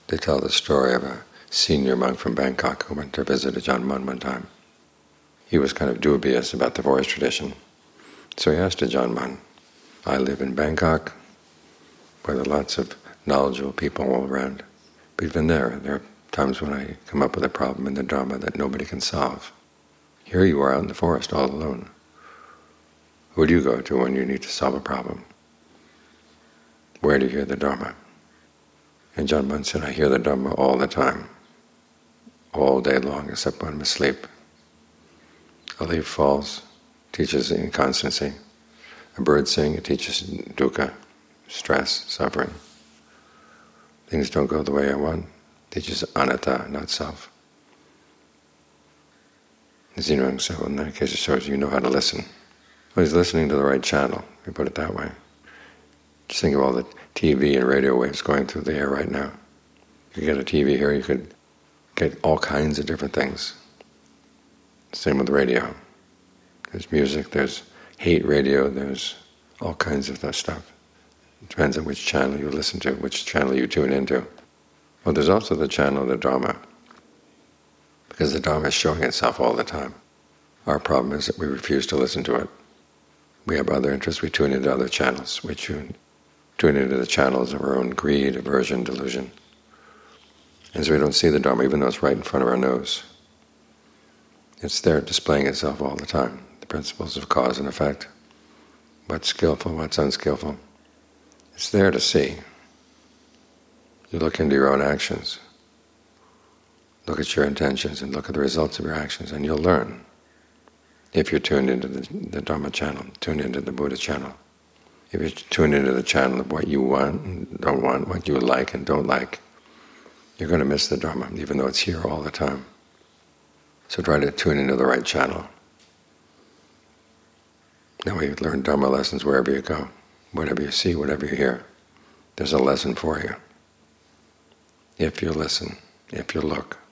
They tell the story of a senior monk from Bangkok who went to visit Ajahn Mun one time. He was kind of dubious about the forest tradition. So he asked Ajahn Mun, I live in Bangkok, where there are lots of knowledgeable people all around. But even there are times when I come up with a problem in the Dharma that nobody can solve. Here you are out in the forest all alone. Who do you go to when you need to solve a problem? Where do you hear the Dharma? And Ajahn Mun said, I hear the Dharma all the time, all day long, except when I'm asleep. A leaf falls, teaches inconstancy. A bird sings, it teaches dukkha, stress, suffering. Things don't go the way I want, teaches anatta, not self. Zeno said, well, in that case it shows you know how to listen. Well, he's listening to the right channel, we put it that way. Just think of all the TV and radio waves going through the air right now. You get a TV here, you could get all kinds of different things. Same with radio. There's music, there's hate radio, there's all kinds of that stuff. It depends on which channel you listen to, which channel you tune into. Well, there's also the channel of the Dharma, because the Dharma is showing itself all the time. Our problem is that we refuse to listen to it. We have other interests, we tune into other channels. We tune into the channels of our own greed, aversion, delusion. And so we don't see the Dharma, even though it's right in front of our nose. It's there displaying itself all the time. The principles of cause and effect. What's skillful, what's unskillful. It's there to see. You look into your own actions. Look at your intentions and look at the results of your actions, and you'll learn. If you're tuned into the Dharma channel, tuned into the Buddha channel. If you're tuned into the channel of what you want and don't want, what you like and don't like, you're going to miss the Dharma, even though it's here all the time. So try to tune into the right channel. Now we learn Dharma lessons wherever you go. Whatever you see, whatever you hear, there's a lesson for you. If you listen, if you look.